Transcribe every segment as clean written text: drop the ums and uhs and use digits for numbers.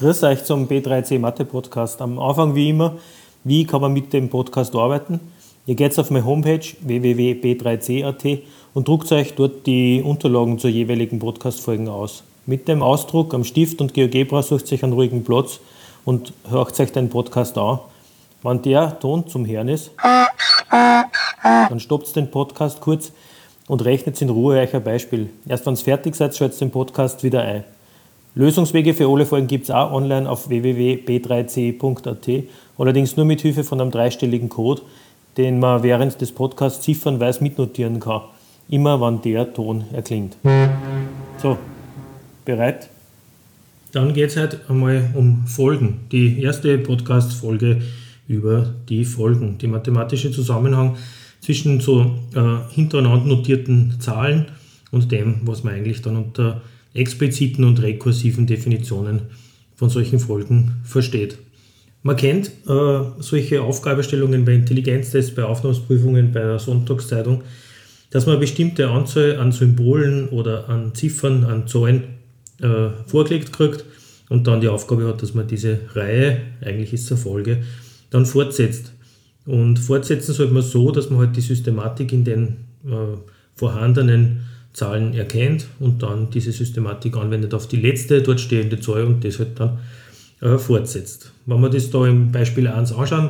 Grüß euch zum B3C Mathe Podcast. Am Anfang wie immer, wie kann man mit dem Podcast arbeiten? Ihr geht auf meine Homepage www.b3c.at und druckt euch dort die Unterlagen zur jeweiligen Podcast-Folgen aus. Mit dem Ausdruck am Stift und GeoGebra sucht euch einen ruhigen Platz und hört euch den Podcast an. Wenn der Ton zum Hören ist, dann stoppt den Podcast kurz und rechnet in Ruhe euch ein Beispiel. Erst wenn ihr fertig seid, schaltet den Podcast wieder ein. Lösungswege für alle Folgen gibt es auch online auf www.b3c.at, allerdings nur mit Hilfe von einem dreistelligen Code, den man während des Podcasts ziffernweise mitnotieren kann, immer wenn der Ton erklingt. So, bereit? Dann geht es heute einmal um Folgen. Die erste Podcast-Folge über die Folgen, die mathematische Zusammenhang zwischen so hintereinander notierten Zahlen und dem, was man eigentlich dann unter expliziten und rekursiven Definitionen von solchen Folgen versteht. Man kennt solche Aufgabenstellungen bei Intelligenztests, bei Aufnahmeprüfungen, bei der Sonntagszeitung, dass man eine bestimmte Anzahl an Symbolen oder an Ziffern, an Zahlen vorgelegt kriegt und dann die Aufgabe hat, dass man diese Reihe, eigentlich ist es eine Folge, dann fortsetzt. Und fortsetzen sollte man so, dass man halt die Systematik in den vorhandenen Zahlen erkennt und dann diese Systematik anwendet auf die letzte dort stehende Zahl und das halt dann fortsetzt. Wenn wir das da im Beispiel 1 anschauen,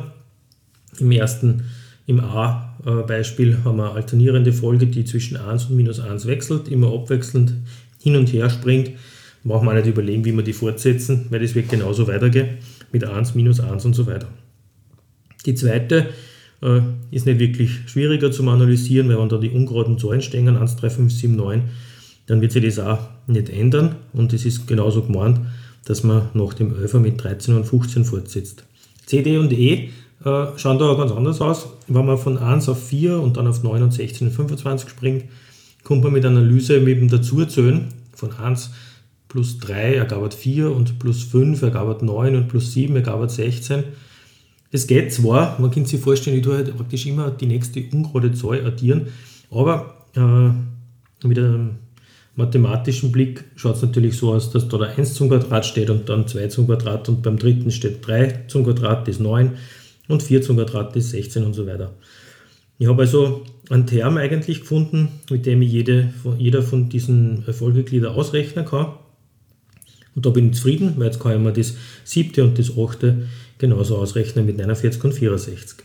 im A-Beispiel haben wir eine alternierende Folge, die zwischen 1 und minus 1 wechselt, immer abwechselnd hin und her springt. Brauchen wir nicht überlegen, wie wir die fortsetzen, weil das wird genauso weitergehen mit 1, minus 1 und so weiter. Die zweite ist nicht wirklich schwieriger zu analysieren, weil wenn da die ungeraden Zahlen stehen, 1, 3, 5, 7, 9, dann wird sich das auch nicht ändern und es ist genauso gemeint, dass man nach dem 11er mit 13 und 15 fortsetzt. C, D und E schauen da ganz anders aus. Wenn man von 1 auf 4 und dann auf 9 und 16 und 25 springt, kommt man mit Analyse mit dem Dazuzählen von 1 plus 3 ergab 4 und plus 5 ergab 9 und plus 7 ergab 16. Es geht zwar, man kann sich vorstellen, ich tue halt praktisch immer die nächste ungerade Zahl addieren, aber mit einem mathematischen Blick schaut es natürlich so aus, dass da der 1 zum Quadrat steht und dann 2 zum Quadrat und beim dritten steht 3 zum Quadrat, das ist 9 und 4 zum Quadrat, das ist 16 und so weiter. Ich habe also einen Term eigentlich gefunden, mit dem ich jeder von diesen Folgegliedern ausrechnen kann. Und da bin ich zufrieden, weil jetzt kann ich mir das 7. und das 8. genauso ausrechnen mit 49 und 64.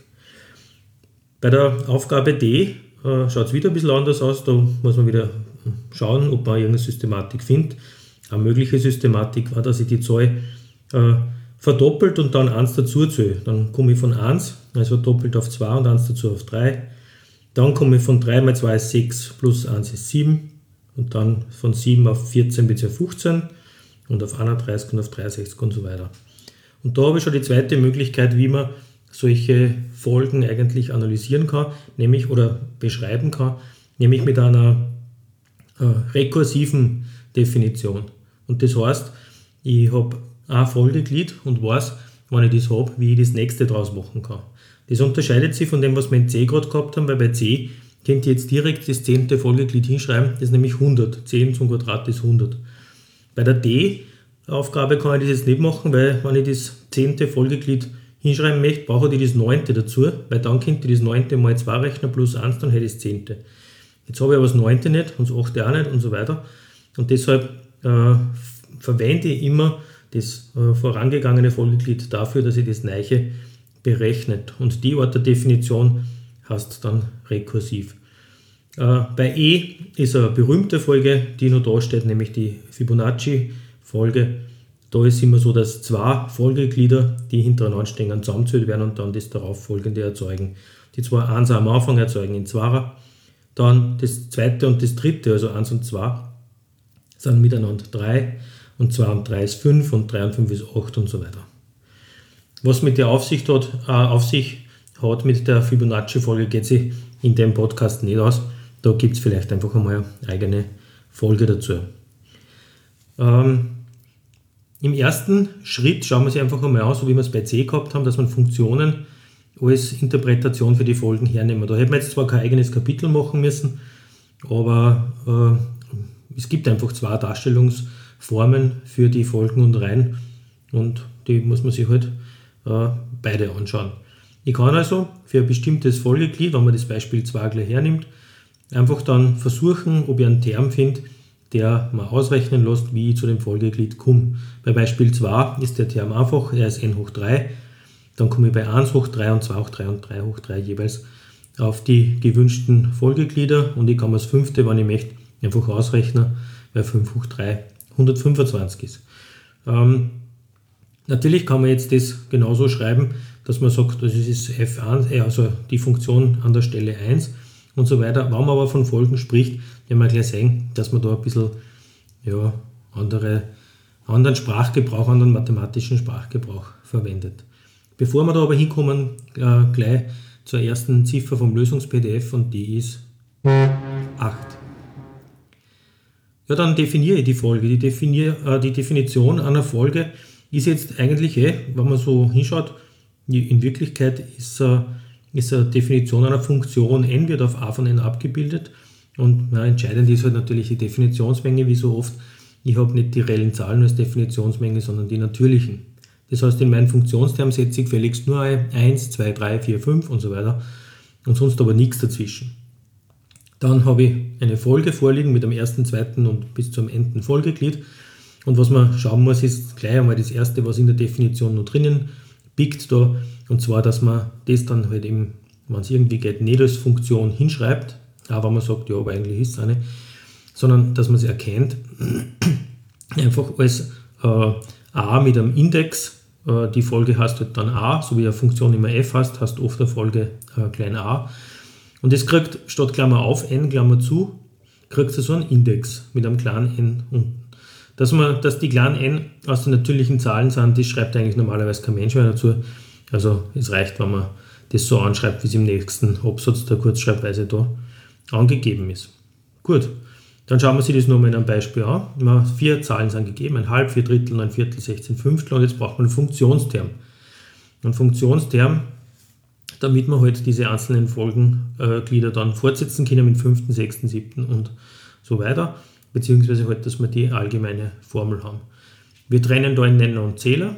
Bei der Aufgabe D schaut es wieder ein bisschen anders aus. Da muss man wieder schauen, ob man irgendeine Systematik findet. Eine mögliche Systematik war, dass ich die Zahl verdoppelt und dann 1 dazu zähle. Dann komme ich von 1, also doppelt auf 2 und 1 dazu auf 3. Dann komme ich von 3 mal 2 ist 6 plus 1 ist 7 und dann von 7 auf 14 bzw. 15 und auf 31 und auf 63 und so weiter. Und da habe ich schon die zweite Möglichkeit, wie man solche Folgen eigentlich analysieren kann, nämlich oder beschreiben kann, nämlich mit einer rekursiven Definition. Und das heißt, ich habe ein Folgeglied und weiß, wenn ich das habe, wie ich das nächste draus machen kann. Das unterscheidet sich von dem, was wir in C gerade gehabt haben, weil bei C könnt ihr jetzt direkt das 10. Folgeglied hinschreiben, das ist nämlich 100. 10 zum Quadrat ist 100. Bei der D-Aufgabe kann ich das jetzt nicht machen, weil wenn ich das 10. Folgeglied hinschreiben möchte, brauche ich das 9. dazu, weil dann könnt ihr das 9. mal 2 rechnen plus 1, dann hätte ich das 10. Jetzt habe ich aber das 9. nicht und das 8. auch nicht und so weiter. Und deshalb verwende ich immer das vorangegangene Folgeglied dafür, dass ich das Neiche berechnet. Und die Art der Definition heißt dann rekursiv. Bei E ist eine berühmte Folge, die noch da steht, nämlich die Fibonacci-Folge. Da ist es immer so, dass zwei Folgeglieder, die hintereinander stehen, zusammengezählt werden und dann das darauf folgende erzeugen. Die zwei 1 am Anfang erzeugen in 2er, dann das zweite und das dritte, also 1 und 2, sind miteinander 3 und 2 und 3 ist 5 und 3 und 5 ist 8 und so weiter. Was mit der auf sich hat mit der Fibonacci-Folge, geht sich in dem Podcast nicht aus. Da gibt es vielleicht einfach einmal eine eigene Folge dazu. Im ersten Schritt schauen wir sich einfach einmal an, so wie wir es bei C gehabt haben, dass man Funktionen als Interpretation für die Folgen hernehmen. Da hätten wir jetzt zwar kein eigenes Kapitel machen müssen, aber es gibt einfach zwei Darstellungsformen für die Folgen und Reihen und die muss man sich halt beide anschauen. Ich kann also für ein bestimmtes Folgeglied, wenn man das Beispiel 2 gleich hernimmt, einfach dann versuchen, ob ich einen Term finde, der mir ausrechnen lässt, wie ich zu dem Folgeglied komme. Bei Beispiel 2 ist der Term einfach, er ist n hoch 3, dann komme ich bei 1 hoch 3 und 2 hoch 3 und 3 hoch 3 jeweils auf die gewünschten Folgeglieder und ich kann mir das fünfte, wenn ich möchte, einfach ausrechnen, weil 5 hoch 3 125 ist. Natürlich kann man jetzt das genauso schreiben, dass man sagt, das ist f1, also die Funktion an der Stelle 1 und so weiter. Wenn man aber von Folgen spricht, werden wir gleich sehen, dass man da ein bisschen anderen Sprachgebrauch, anderen mathematischen Sprachgebrauch verwendet. Bevor wir da aber hinkommen, gleich zur ersten Ziffer vom Lösungs-PDF und die ist 8. Ja, dann definiere ich die Folge. Die Definition einer Folge ist jetzt eigentlich, wenn man so hinschaut, in Wirklichkeit ist eine Definition einer Funktion n wird auf a von n abgebildet und entscheidend ist halt natürlich die Definitionsmenge, wie so oft. Ich habe nicht die reellen Zahlen als Definitionsmenge, sondern die natürlichen. Das heißt, in meinen Funktionsterm setze ich gefälligst nur 1, 2, 3, 4, 5 und so weiter und sonst aber nichts dazwischen. Dann habe ich eine Folge vorliegen mit dem ersten, zweiten und bis zum Enden Folgeglied. Und was man schauen muss, ist gleich einmal das erste, was in der Definition noch drinnen biegt da. Und zwar, dass man das dann halt eben, wenn es irgendwie geht, nicht als Funktion hinschreibt, auch wenn man sagt, ja, aber eigentlich ist es eine, sondern dass man sie erkennt, einfach als a mit einem Index, die Folge heißt halt dann a, so wie eine Funktion immer f heißt, hast oft eine Folge klein a. Und das kriegt statt Klammer auf, n, Klammer zu, kriegt so einen Index mit einem kleinen n unten. Dass die kleinen n aus den natürlichen Zahlen sind, das schreibt eigentlich normalerweise kein Mensch mehr dazu. Also es reicht, wenn man das so anschreibt, wie es im nächsten Absatz der Kurzschreibweise da angegeben ist. Gut, dann schauen wir uns das nochmal in einem Beispiel an. 4 Zahlen sind gegeben, 1/2, 4 Drittel, 9 Viertel, 16 Fünftel und jetzt braucht man einen Funktionsterm. Ein Funktionsterm, damit wir halt diese einzelnen Folgenglieder dann fortsetzen können mit 5., 6., 7. und so weiter, beziehungsweise halt, dass wir die allgemeine Formel haben. Wir trennen da in Nenner und Zähler.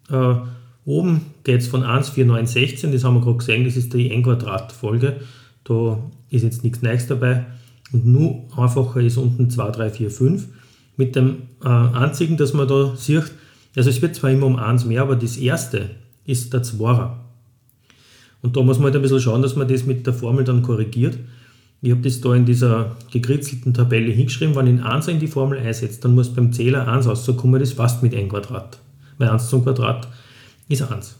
Oben geht es von 1, 4, 9, 16, das haben wir gerade gesehen, das ist die n-Quadrat-Folge. Da ist jetzt nichts Neues dabei. Und nur einfacher ist unten 2, 3, 4, 5. Mit dem einzigen, dass man da sieht, also es wird zwar immer um 1 mehr, aber das erste ist der Zwarer. Und da muss man halt ein bisschen schauen, dass man das mit der Formel dann korrigiert. Ich habe das da in dieser gekritzelten Tabelle hingeschrieben, wenn ich 1 in die Formel einsetze, dann muss beim Zähler 1 rauskommen, das passt mit n Quadrat. Weil 1 zum Quadrat ist 1.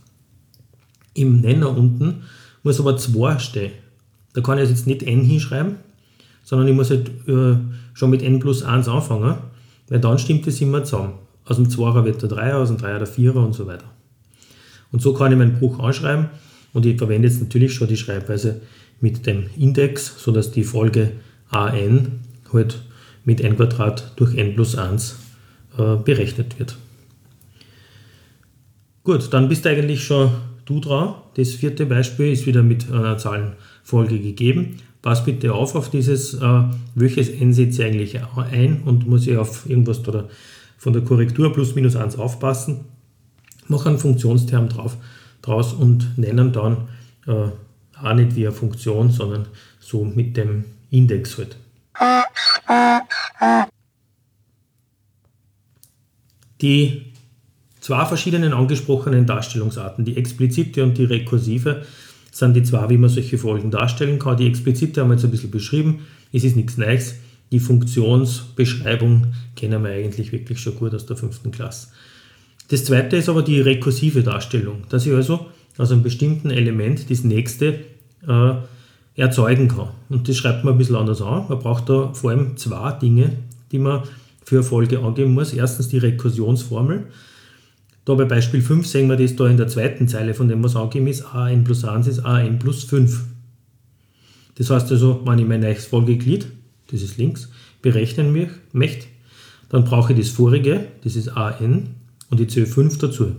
Im Nenner unten muss aber 2 stehen. Da kann ich jetzt nicht n hinschreiben, sondern ich muss halt schon mit n plus 1 anfangen, weil dann stimmt das immer zusammen. Aus dem 2er wird der 3er, aus dem 3er der 4er und so weiter. Und so kann ich meinen Bruch anschreiben und ich verwende jetzt natürlich schon die Schreibweise mit dem Index, sodass die Folge an halt mit n Quadrat durch n plus 1 berechnet wird. Gut, dann bist eigentlich schon du dran. Das vierte Beispiel ist wieder mit einer Zahlenfolge gegeben. Pass bitte auf dieses, welches n setze ich eigentlich ein und muss ich auf irgendwas oder von der Korrektur plus minus 1 aufpassen. Mache einen Funktionsterm draus und nennen dann auch nicht wie eine Funktion, sondern so mit dem Index halt. Die zwei verschiedenen angesprochenen Darstellungsarten, die explizite und die rekursive, sind die zwei, wie man solche Folgen darstellen kann. Die explizite haben wir jetzt ein bisschen beschrieben, es ist nichts Neues. Die Funktionsbeschreibung kennen wir eigentlich wirklich schon gut aus der 5. Klasse. Das zweite ist aber die rekursive Darstellung, dass ich also aus einem bestimmten Element das nächste erzeugen kann. Und das schreibt man ein bisschen anders an. Man braucht da vor allem zwei Dinge, die man für eine Folge angeben muss. Erstens die Rekursionsformel. Da bei Beispiel 5 sehen wir das da in der zweiten Zeile, von dem was angegeben ist, an plus 1 ist an plus 5. Das heißt also, wenn ich mein neues Folgeglied, das ist links, berechnen möchte, dann brauche ich das vorige, das ist an, und ich zähle 5 dazu.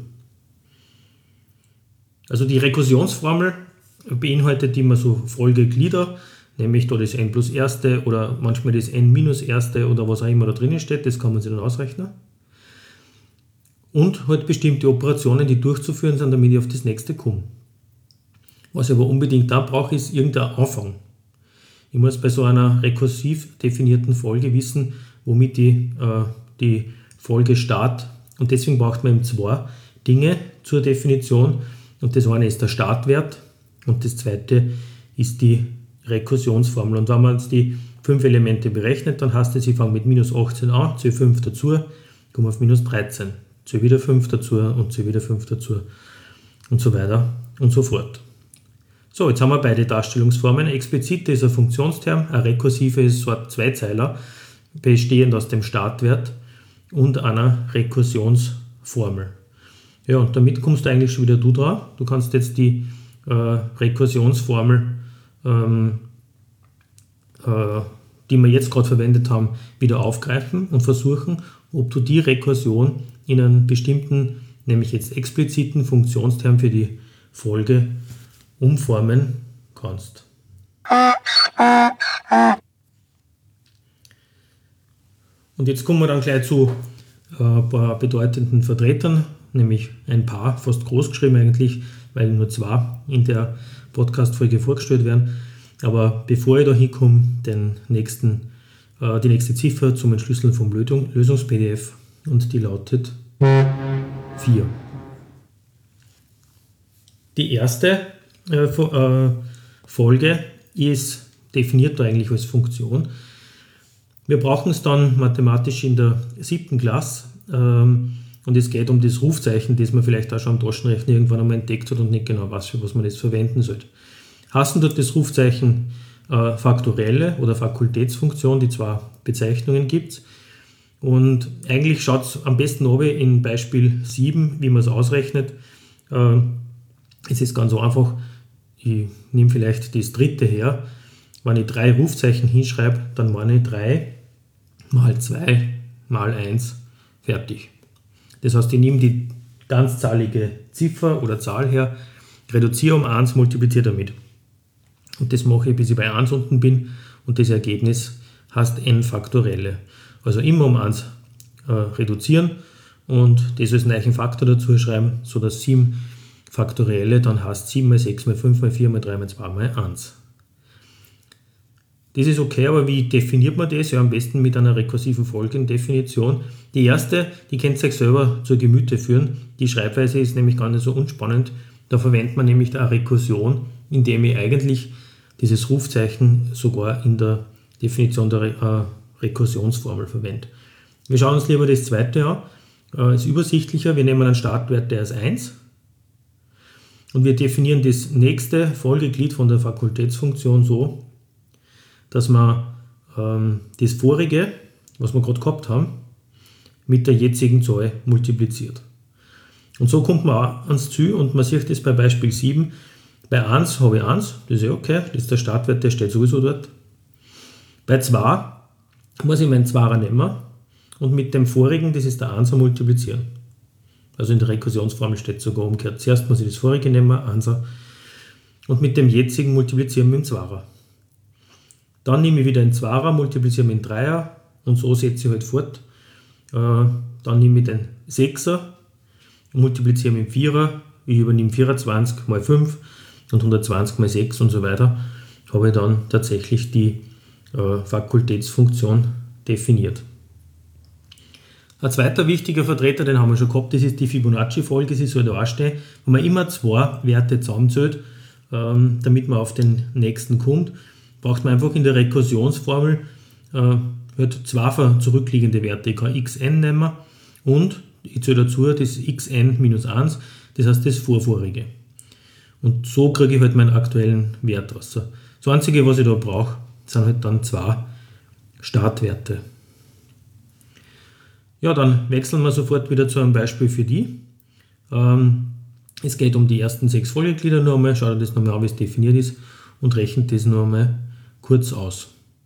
Also die Rekursionsformel beinhaltet immer so Folgeglieder, nämlich da das n plus erste oder manchmal das n minus erste oder was auch immer da drinnen steht, das kann man sich dann ausrechnen. und halt bestimmte Operationen, die durchzuführen sind, damit ich auf das nächste komme. Was ich aber unbedingt da brauche, ist irgendein Anfang. Ich muss bei so einer rekursiv definierten Folge wissen, womit ich die Folge starte. Und deswegen braucht man eben zwei Dinge zur Definition. Und das eine ist der Startwert und das zweite ist die Rekursionsformel. Und wenn man jetzt die 5 Elemente berechnet, dann heißt es, ich fange mit minus 18 an, zähle 5 dazu, komme auf minus 13, zähle wieder 5 dazu und zähle wieder 5 dazu und so weiter und so fort. So, jetzt haben wir beide Darstellungsformen. Eine explizite ist ein Funktionsterm, eine rekursive ist so ein Zweizeiler, bestehend aus dem Startwert und einer Rekursionsformel. Ja, und damit kommst du eigentlich schon wieder du drauf. Du kannst jetzt die Rekursionsformel, die wir jetzt gerade verwendet haben, wieder aufgreifen und versuchen, ob du die Rekursion in einen bestimmten, nämlich jetzt expliziten Funktionsterm für die Folge umformen kannst. Und jetzt kommen wir dann gleich zu ein paar bedeutenden Vertretern, nämlich ein paar, fast groß geschrieben eigentlich, weil nur zwei in der Podcast-Folge vorgestellt werden. Aber bevor ich da hinkomme, die nächste Ziffer zum Entschlüsseln vom Lösungs-PDF und die lautet 4. Die erste Folge ist definiert da eigentlich als Funktion. Wir brauchen es dann mathematisch in der 7. Klasse und es geht um das Rufzeichen, das man vielleicht auch schon am Taschenrechner irgendwann einmal entdeckt hat und nicht genau weiß, für was man das verwenden sollte. Hassen dort das Rufzeichen faktorielle oder Fakultätsfunktion, die zwei Bezeichnungen gibt es. Und eigentlich schaut es am besten an in Beispiel 7, wie man es ausrechnet. Es ist ganz einfach, ich nehme vielleicht das dritte her. Wenn ich 3 Rufzeichen hinschreibe, dann meine ich 3 mal 2 mal 1, fertig. Das heißt, ich nehme die ganzzahlige Ziffer oder Zahl her, reduziere um 1, multipliziere damit. Und das mache ich, bis ich bei 1 unten bin und das Ergebnis heißt n Faktorelle. Also immer um 1 reduzieren und das als neuen Faktor dazu schreiben, sodass 7 Faktorielle dann heißt 7 mal 6 mal 5 mal 4 mal 3 mal 2 mal 1. Das ist okay, aber wie definiert man das? Ja, am besten mit einer rekursiven Folgendefinition. Die erste, die könnt ihr euch selber zur Gemüte führen. Die Schreibweise ist nämlich gar nicht so unspannend. Da verwendet man nämlich eine Rekursion, indem ich eigentlich dieses Rufzeichen sogar in der Definition der Rekursionsformel verwende. Wir schauen uns lieber das zweite an. Ist übersichtlicher. Wir nehmen einen Startwert, der ist 1. Und wir definieren das nächste Folgeglied von der Fakultätsfunktion so, dass man das vorige, was wir gerade gehabt haben, mit der jetzigen Zahl multipliziert. Und so kommt man auch ans Ziel und man sieht das bei Beispiel 7. Bei 1 habe ich 1, das ist ja okay, das ist der Startwert, der steht sowieso dort. Bei 2 muss ich meinen 2er nehmen und mit dem vorigen, das ist der 1er, multiplizieren. Also in der Rekursionsformel steht sogar umgekehrt. Zuerst muss ich das vorige nehmen, 1er, und mit dem jetzigen multiplizieren mit dem 2er. Dann nehme ich wieder einen 2er, multipliziere mit dem 3er und so setze ich halt fort. Dann nehme ich den 6er, multipliziere mit dem 4er, ich übernehme 24 mal 5 und 120 mal 6 und so weiter. Habe ich dann tatsächlich die Fakultätsfunktion definiert. Ein zweiter wichtiger Vertreter, den haben wir schon gehabt, das ist die Fibonacci-Folge. Sie soll da auch stehen, wo man immer 2 Werte zusammenzählt, damit man auf den nächsten kommt. Braucht man einfach in der Rekursionsformel halt 2 zurückliegende Werte. Ich kann xn nehmen und ich zähle dazu das xn minus 1, das heißt das vorvorige. Und so kriege ich halt meinen aktuellen Wert raus. Das Einzige, was ich da brauche, sind halt dann 2 Startwerte. Ja, dann wechseln wir sofort wieder zu einem Beispiel für die. Es geht um die ersten 6 Folgeglieder nur einmal. Schaut euch das nochmal an, wie es definiert ist und rechnet das nur einmal kurz aus.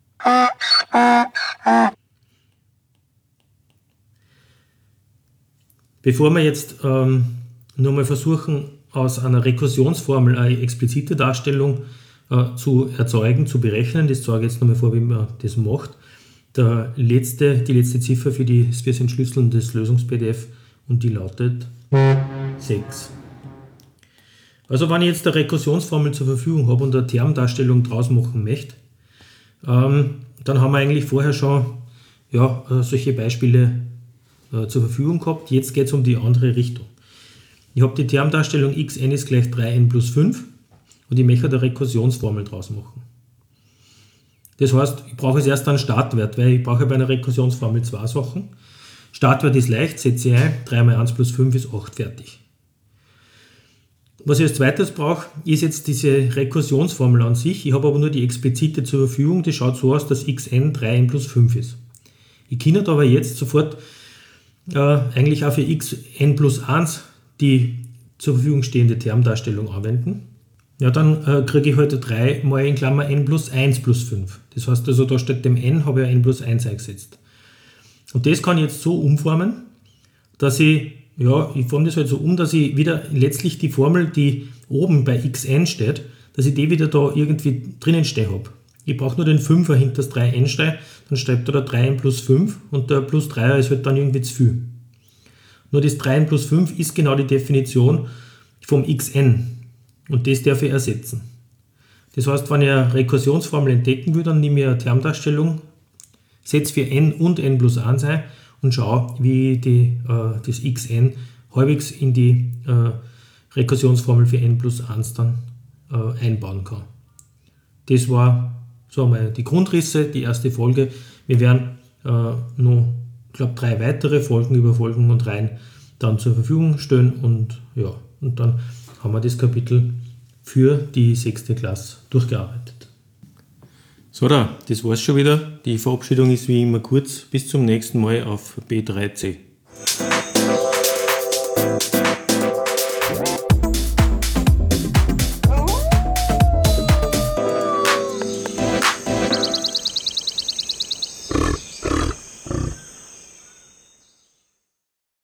Bevor wir jetzt nur mal versuchen, aus einer Rekursionsformel eine explizite Darstellung zu erzeugen, zu berechnen, das zeige ich jetzt nochmal vor, wie man das macht. Die letzte Ziffer für das Entschlüsseln des Lösungs-PDF und die lautet 6. Also wenn ich jetzt eine Rekursionsformel zur Verfügung habe und eine Termdarstellung draus machen möchte, dann haben wir eigentlich vorher schon solche Beispiele zur Verfügung gehabt. Jetzt geht es um die andere Richtung. Ich habe die Termdarstellung xn ist gleich 3n plus 5 und ich möchte eine Rekursionsformel draus machen. Das heißt, ich brauche jetzt erst einen Startwert, weil ich brauche bei einer Rekursionsformel zwei Sachen. Startwert ist leicht, setze ich ein, 3 mal 1 plus 5 ist 8, fertig. Was ich als zweites brauche, ist jetzt diese Rekursionsformel an sich. Ich habe aber nur die explizite zur Verfügung, die schaut so aus, dass xn 3n plus 5 ist. Ich kann aber jetzt sofort eigentlich auch für xn plus 1 die zur Verfügung stehende Termdarstellung anwenden. Ja, dann kriege ich heute 3 mal in Klammer n plus 1 plus 5. Das heißt also, da statt dem n habe ich n plus 1 eingesetzt. Und das kann ich jetzt so umformen, dass ich forme das halt so um, dass ich wieder letztlich die Formel, die oben bei xn steht, dass ich die wieder da irgendwie drinnen stehen habe. Ich brauche nur den 5er hinter das 3n stehen, dann schreibt da der 3n plus 5 und der plus 3er ist halt dann irgendwie zu viel. Nur das 3n plus 5 ist genau die Definition vom xn und das darf ich ersetzen. Das heißt, wenn ich eine Rekursionsformel entdecken will, dann nehme ich eine Termdarstellung, setze für n und n plus 1 ein und schaue, wie ich das xn halbwegs in die Rekursionsformel für n plus 1 dann einbauen kann. Das war die Grundrisse, die erste Folge. Wir werden noch, ich glaube, 3 weitere Folgen über Folgen und Reihen dann zur Verfügung stellen und dann haben wir das Kapitel für die 6. Klasse durchgearbeitet. So, das war's schon wieder. Die Verabschiedung ist wie immer kurz. Bis zum nächsten Mal auf B3C.